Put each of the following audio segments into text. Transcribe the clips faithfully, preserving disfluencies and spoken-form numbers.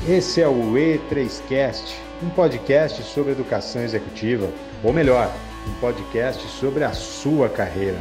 Esse é o E três Cast, um podcast sobre educação executiva, ou melhor, um podcast sobre a sua carreira.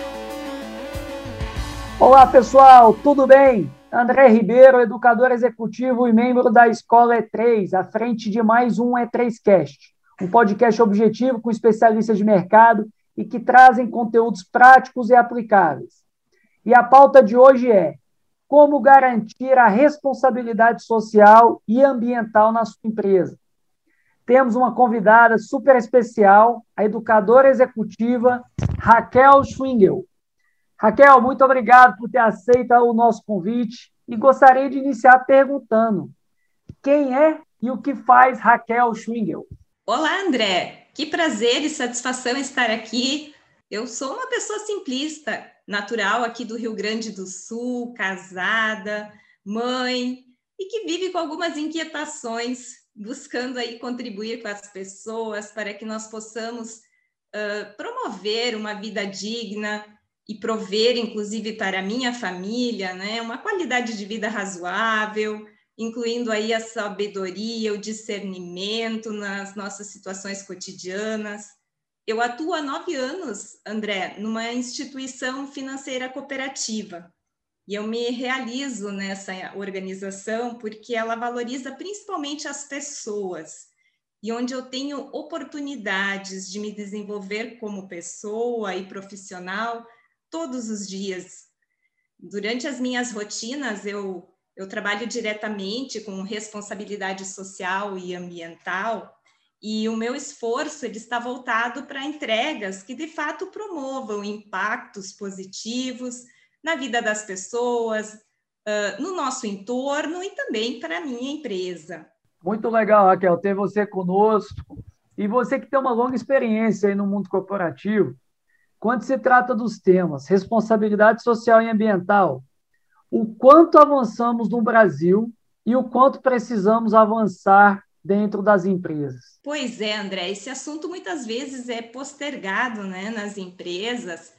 Olá pessoal, tudo bem? André Ribeiro, educador executivo e membro da Escola E três, à frente de mais um E três Cast, um podcast objetivo com especialistas de mercado e que trazem conteúdos práticos e aplicáveis. E a pauta de hoje é: como garantir a responsabilidade social e ambiental na sua empresa. Temos uma convidada super especial, a educadora executiva Raquel Schwingel. Raquel, muito obrigado por ter aceito o nosso convite e gostaria de iniciar perguntando: quem é e o que faz Raquel Schwingel? Olá, André. Que prazer e satisfação estar aqui. Eu sou uma pessoa simplista, natural aqui do Rio Grande do Sul, casada, mãe, e que vive com algumas inquietações, buscando aí contribuir com as pessoas para que nós possamos uh, promover uma vida digna e prover, inclusive, para a minha família, né, uma qualidade de vida razoável, incluindo aí a sabedoria, o discernimento nas nossas situações cotidianas. Eu atuo há nove anos, André, numa instituição financeira cooperativa, e eu me realizo nessa organização porque ela valoriza principalmente as pessoas, e onde eu tenho oportunidades de me desenvolver como pessoa e profissional todos os dias. Durante as minhas rotinas, eu, eu trabalho diretamente com responsabilidade social e ambiental, e o meu esforço ele está voltado para entregas que, de fato, promovam impactos positivos na vida das pessoas, uh, no nosso entorno e também para a minha empresa. Muito legal, Raquel, ter você conosco. E você que tem uma longa experiência aí no mundo corporativo, quando se trata dos temas responsabilidade social e ambiental, o quanto avançamos no Brasil e o quanto precisamos avançar dentro das empresas? Pois é, André, esse assunto muitas vezes é postergado, né, nas empresas,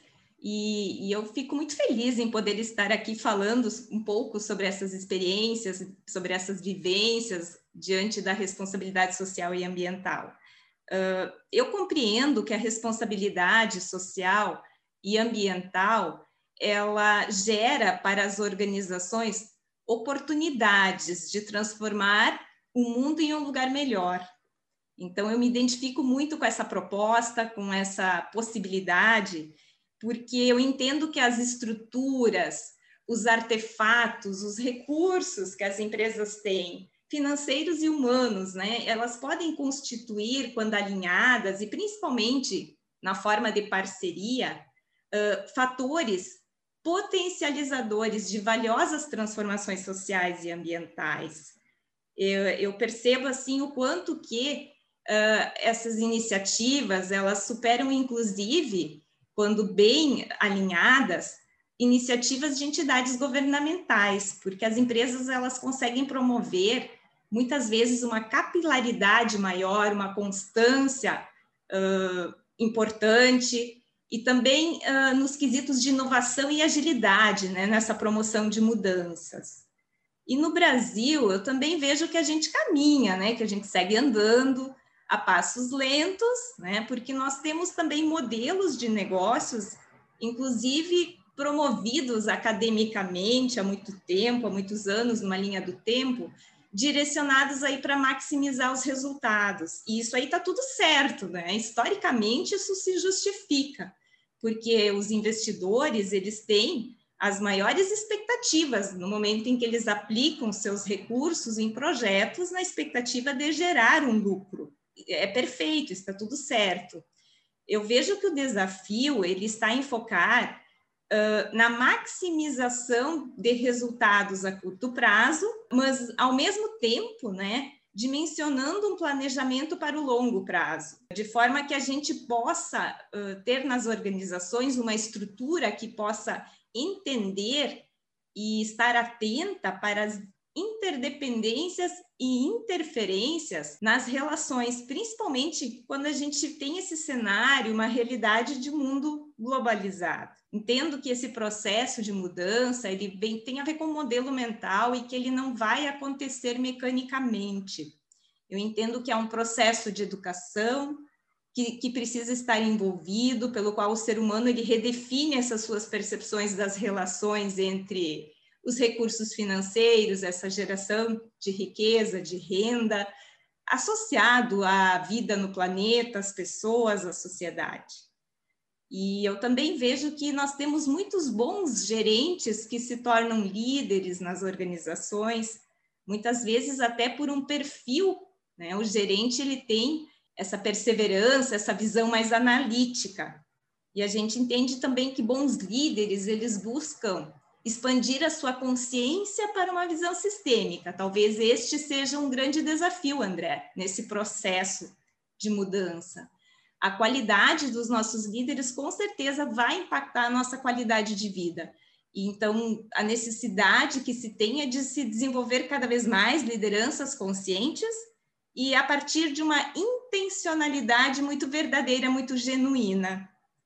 e, e eu fico muito feliz em poder estar aqui falando um pouco sobre essas experiências, sobre essas vivências diante da responsabilidade social e ambiental. Uh, eu compreendo que a responsabilidade social e ambiental, ela gera para as organizações oportunidades de transformar o mundo em um lugar melhor. Então, eu me identifico muito com essa proposta, com essa possibilidade, porque eu entendo que as estruturas, os artefatos, os recursos que as empresas têm, financeiros e humanos, né, elas podem constituir, quando alinhadas, e principalmente na forma de parceria, uh, fatores potencializadores de valiosas transformações sociais e ambientais. Eu, eu percebo assim o quanto que uh, essas iniciativas elas superam, inclusive, quando bem alinhadas, iniciativas de entidades governamentais, porque as empresas elas conseguem promover muitas vezes uma capilaridade maior, uma constância uh, importante, e também uh, nos quesitos de inovação e agilidade, né, nessa promoção de mudanças. E no Brasil, eu também vejo que a gente caminha, né? Que a gente segue andando a passos lentos, né? Porque nós temos também modelos de negócios, inclusive promovidos academicamente há muito tempo, há muitos anos, numa linha do tempo, direcionados aí para maximizar os resultados. E isso aí está tudo certo, né? Historicamente, isso se justifica, porque os investidores, eles têm as maiores expectativas no momento em que eles aplicam seus recursos em projetos na expectativa de gerar um lucro. É perfeito, está tudo certo. Eu vejo que o desafio ele está em focar uh, na maximização de resultados a curto prazo, mas, ao mesmo tempo, né, dimensionando um planejamento para o longo prazo, de forma que a gente possa uh, ter nas organizações uma estrutura que possa entender e estar atenta para as interdependências e interferências nas relações, principalmente quando a gente tem esse cenário, uma realidade de mundo globalizado. Entendo que esse processo de mudança ele vem, tem a ver com o modelo mental e que ele não vai acontecer mecanicamente. Eu entendo que é um processo de educação que, que precisa estar envolvido, pelo qual o ser humano ele redefine essas suas percepções das relações entre os recursos financeiros, essa geração de riqueza, de renda, associado à vida no planeta, às pessoas, à sociedade. E eu também vejo que nós temos muitos bons gerentes que se tornam líderes nas organizações, muitas vezes até por um perfil, né? O gerente ele tem essa perseverança, essa visão mais analítica. E a gente entende também que bons líderes, eles buscam expandir a sua consciência para uma visão sistêmica. Talvez este seja um grande desafio, André, nesse processo de mudança. A qualidade dos nossos líderes, com certeza, vai impactar a nossa qualidade de vida. E, então, a necessidade que se tem é de se desenvolver cada vez mais lideranças conscientes e a partir de uma intencionalidade muito verdadeira, muito genuína.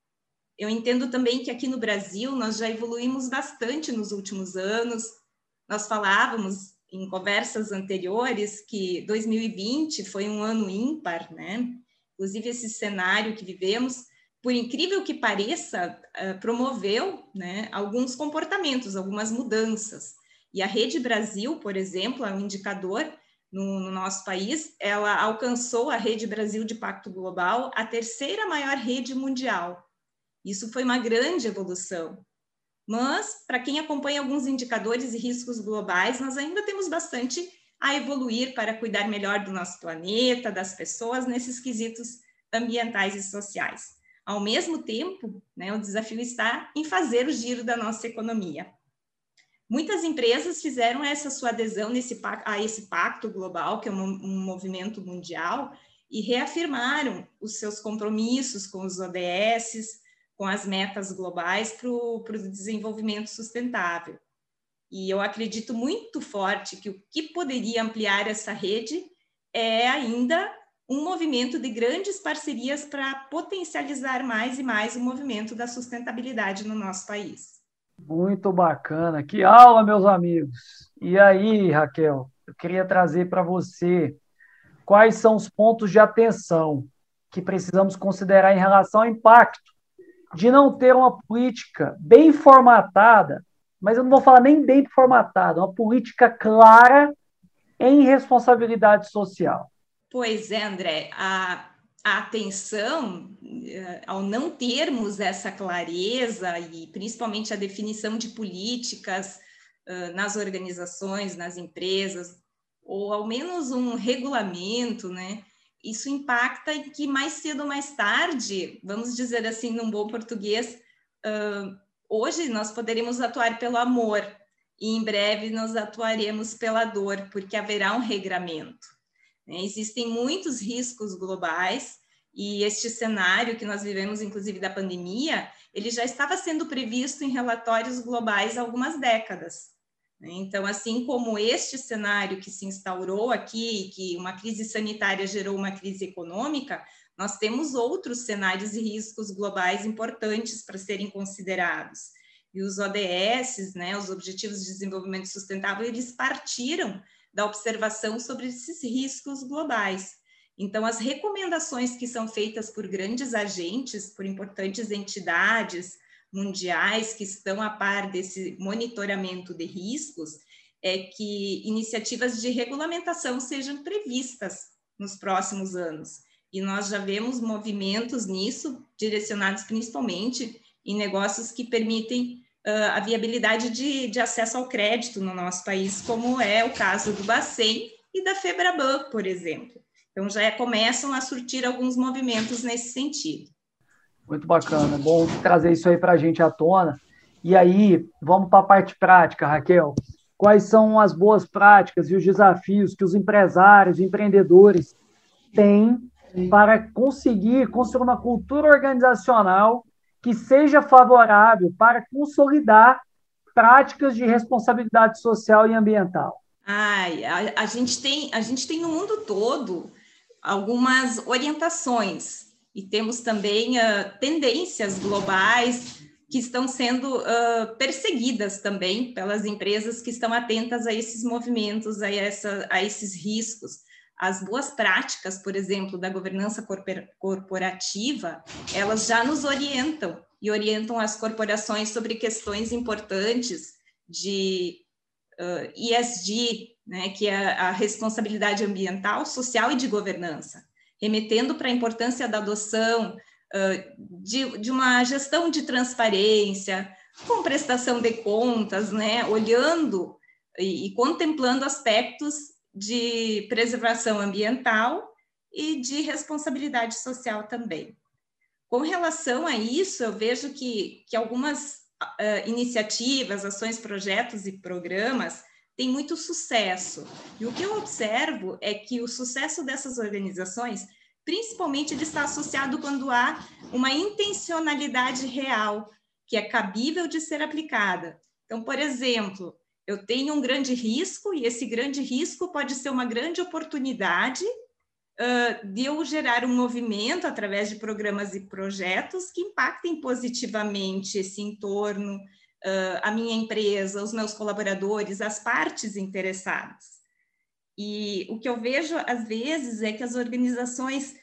Eu entendo também que aqui no Brasil nós já evoluímos bastante nos últimos anos. Nós falávamos em conversas anteriores que dois mil e vinte foi um ano ímpar, né? Inclusive esse cenário que vivemos, por incrível que pareça, promoveu, né, alguns comportamentos, algumas mudanças. E a Rede Brasil, por exemplo, é um indicador no, no nosso país, ela alcançou a Rede Brasil de Pacto Global, a terceira maior rede mundial. Isso foi uma grande evolução. Mas, para quem acompanha alguns indicadores e riscos globais, nós ainda temos bastante a evoluir para cuidar melhor do nosso planeta, das pessoas, nesses quesitos ambientais e sociais. Ao mesmo tempo, né, o desafio está em fazer o giro da nossa economia. Muitas empresas fizeram essa sua adesão nesse, a esse pacto global, que é um, um movimento mundial, e reafirmaram os seus compromissos com os O D S, com as metas globais para o desenvolvimento sustentável. E eu acredito muito forte que o que poderia ampliar essa rede é ainda um movimento de grandes parcerias para potencializar mais e mais o movimento da sustentabilidade no nosso país. Muito bacana. Que aula, meus amigos. E aí, Raquel, eu queria trazer para você quais são os pontos de atenção que precisamos considerar em relação ao impacto de não ter uma política bem formatada, mas eu não vou falar nem bem formatada, uma política clara em responsabilidade social. Pois é, André, a, a atenção ao não termos essa clareza e principalmente a definição de políticas uh, nas organizações, nas empresas, ou ao menos um regulamento, né? Isso impacta em que mais cedo ou mais tarde, vamos dizer assim, num bom português, uh, hoje nós poderemos atuar pelo amor e em breve nós atuaremos pela dor, porque haverá um regramento. Né? Existem muitos riscos globais e este cenário que nós vivemos, inclusive da pandemia, ele já estava sendo previsto em relatórios globais há algumas décadas. Então, assim como este cenário que se instaurou aqui, que uma crise sanitária gerou uma crise econômica, nós temos outros cenários e riscos globais importantes para serem considerados. E os O D S, né, os Objetivos de Desenvolvimento Sustentável, eles partiram da observação sobre esses riscos globais. Então, as recomendações que são feitas por grandes agentes, por importantes entidades mundiais que estão a par desse monitoramento de riscos, é que iniciativas de regulamentação sejam previstas nos próximos anos. E nós já vemos movimentos nisso, direcionados principalmente em negócios que permitem uh, a viabilidade de, de acesso ao crédito no nosso país, como é o caso do Bacen e da Febraban, por exemplo. Então, já começam a surtir alguns movimentos nesse sentido. Muito bacana, bom trazer isso aí para a gente à tona. E aí, vamos para a parte prática, Raquel. Quais são as boas práticas e os desafios que os empresários, empreendedores têm para conseguir construir uma cultura organizacional que seja favorável para consolidar práticas de responsabilidade social e ambiental? Ai, a, a, gente tem, a gente tem no mundo todo algumas orientações e temos também uh, tendências globais que estão sendo uh, perseguidas também pelas empresas que estão atentas a esses movimentos, a, essa, a esses riscos. As boas práticas, por exemplo, da governança corporativa, elas já nos orientam e orientam as corporações sobre questões importantes de uh, E S G, né, que é a responsabilidade ambiental, social e de governança, remetendo para a importância da adoção uh, de, de uma gestão de transparência, com prestação de contas, né, olhando e, e contemplando aspectos de preservação ambiental e de responsabilidade social também. Com relação a isso, eu vejo que, que algumas uh, iniciativas, ações, projetos e programas têm muito sucesso. E o que eu observo é que o sucesso dessas organizações, principalmente, ele está associado quando há uma intencionalidade real, que é cabível de ser aplicada. Então, por exemplo, eu tenho um grande risco, e esse grande risco pode ser uma grande oportunidade uh, de eu gerar um movimento através de programas e projetos que impactem positivamente esse entorno, uh, a minha empresa, os meus colaboradores, as partes interessadas. E o que eu vejo, às vezes, é que as organizações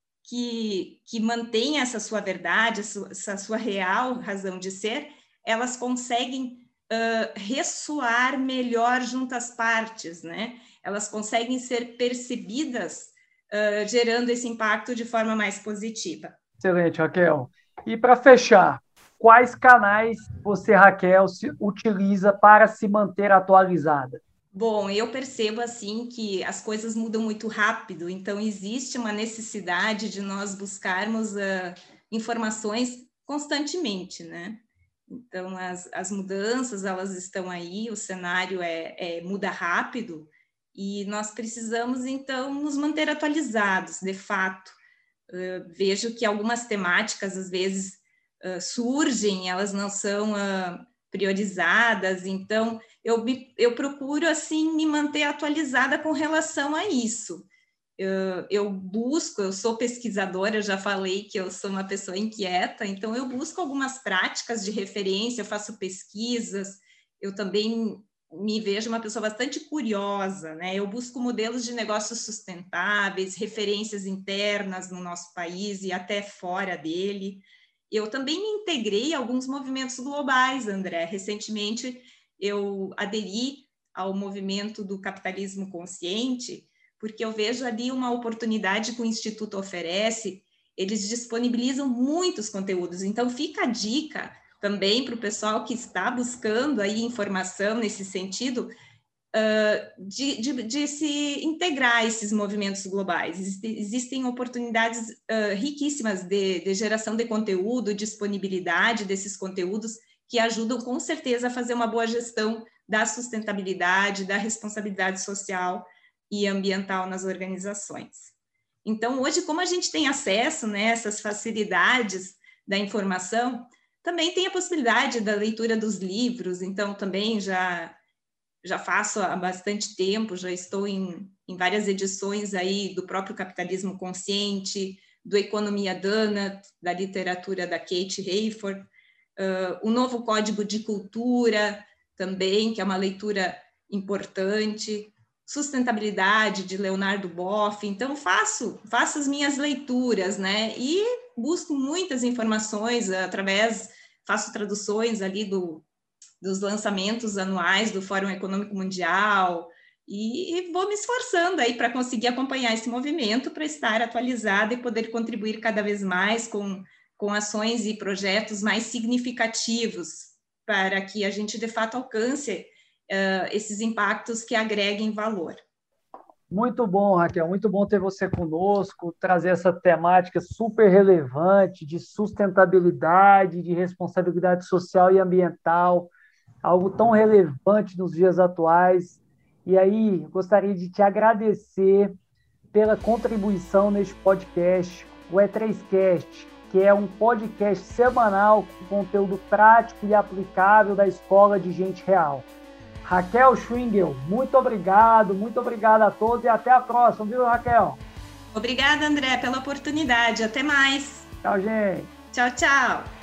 que, que mantêm essa sua verdade, essa sua real razão de ser, elas conseguem Uh, ressoar melhor junto às partes, né? Elas conseguem ser percebidas, uh, gerando esse impacto de forma mais positiva. Excelente, Raquel. E para fechar, quais canais você, Raquel, se utiliza para se manter atualizada? Bom, eu percebo assim que as coisas mudam muito rápido, então existe uma necessidade de nós buscarmos uh, informações constantemente, né? Então, as, as mudanças, elas estão aí, o cenário é, é, muda rápido e nós precisamos, então, nos manter atualizados, de fato. Uh, vejo que algumas temáticas, às vezes, uh, surgem, elas não são uh, priorizadas, então, eu, me, eu procuro, assim, me manter atualizada com relação a isso. Eu, eu busco, eu sou pesquisadora, eu já falei que eu sou uma pessoa inquieta, então eu busco algumas práticas de referência, eu faço pesquisas, eu também me vejo uma pessoa bastante curiosa, né? Eu busco modelos de negócios sustentáveis, referências internas no nosso país e até fora dele. Eu também me integrei a alguns movimentos globais, André. Recentemente eu aderi ao movimento do capitalismo consciente, porque eu vejo ali uma oportunidade que o Instituto oferece, eles disponibilizam muitos conteúdos, então fica a dica também para o pessoal que está buscando aí informação nesse sentido, uh, de, de, de se integrar a esses movimentos globais. Existem oportunidades uh, riquíssimas de, de geração de conteúdo, disponibilidade desses conteúdos, que ajudam com certeza a fazer uma boa gestão da sustentabilidade, da responsabilidade social e ambiental nas organizações. Então, hoje, como a gente tem acesso, né, a essas facilidades da informação, também tem a possibilidade da leitura dos livros, então também já, já faço há bastante tempo, já estou em, em várias edições aí do próprio Capitalismo Consciente, do Economia Donut, da literatura da Kate Hayford, uh, o Novo Código de Cultura também, que é uma leitura importante, Sustentabilidade, de Leonardo Boff. Então, faço, faço as minhas leituras, né? E busco muitas informações através, faço traduções ali do, dos lançamentos anuais do Fórum Econômico Mundial e, e vou me esforçando aí para conseguir acompanhar esse movimento, para estar atualizada e poder contribuir cada vez mais com, com ações e projetos mais significativos para que a gente, de fato, alcance Uh, esses impactos que agreguem valor. Muito bom, Raquel, muito bom ter você conosco, trazer essa temática super relevante de sustentabilidade, de responsabilidade social e ambiental, algo tão relevante nos dias atuais. E aí, gostaria de te agradecer pela contribuição neste podcast, o E três Cast, que é um podcast semanal com conteúdo prático e aplicável da Escola de Gente Real. Raquel Schwingel, muito obrigado, muito obrigado a todos e até a próxima, viu, Raquel? Obrigada, André, pela oportunidade. Até mais. Tchau, gente. Tchau, tchau.